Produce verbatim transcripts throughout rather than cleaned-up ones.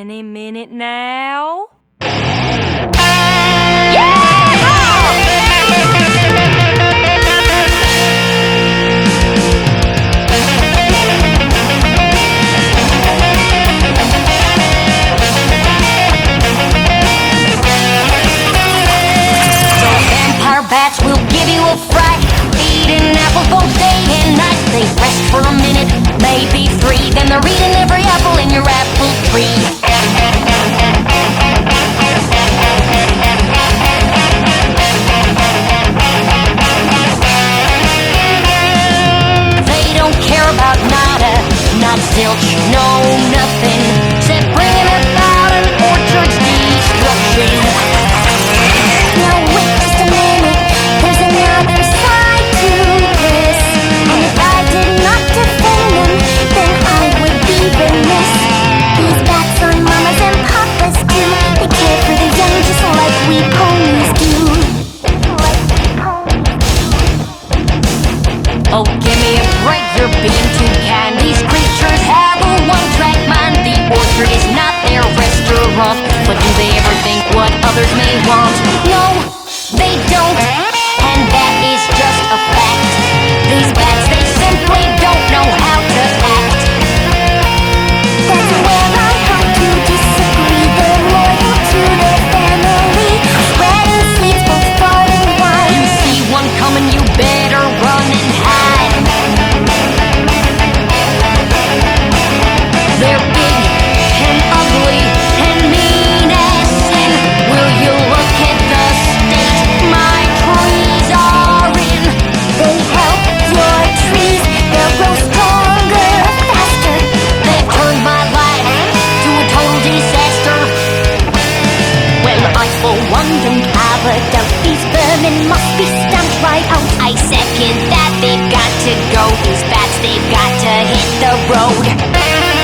any minute now. Bats will give you a fright, eating apples both day and night. They rest for a minute, maybe three, then they're eating every apple in your apple tree. They don't care about nada, not zilch, no nothing, except bringing about an orchard's destruction. Now wait just a minute, there's another side to this. And if I did not defend them, then I would be remiss. These bats are mamas and papas too. They care for the young just like we ponies do. Like we ponies do. Oh, give me a break, you're being too kind. These creatures have a one-track mind. The orchard is not their restaurant, but do they ever think what others may want? No, they don't, and that is just a fact. These bats, they simply don't know how to act. That's where I have to disagree. They're loyal to their family, spreading seeds both far and wide. You see one coming, you better run and hide. They're big and ugly and mean as sin. Will you look at the state my trees are in? They help your trees, they'll grow stronger, faster. They've turned my life to a total disaster. Well, I for one don't have a doubt. These vermin must be stamped right out. I second that, they've got to go. These bats, they've got to hit the road.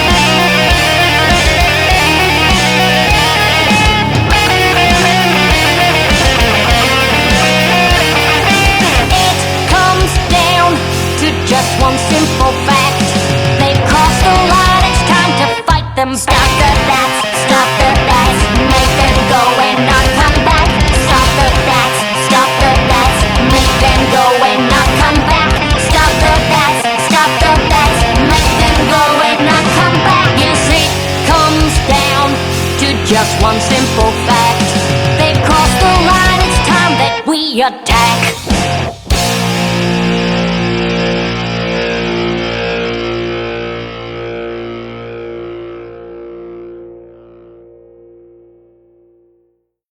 Just one simple fact, they've crossed the line, it's time to fight them. Stop the bats, stop the bats, make them go and not come back. Stop the bats, stop the bats, make them go and not come back. Stop the bats, stop the bats, make them go and not come back. Yes, it comes down to just one simple fact, they've crossed the line, it's time that we attack.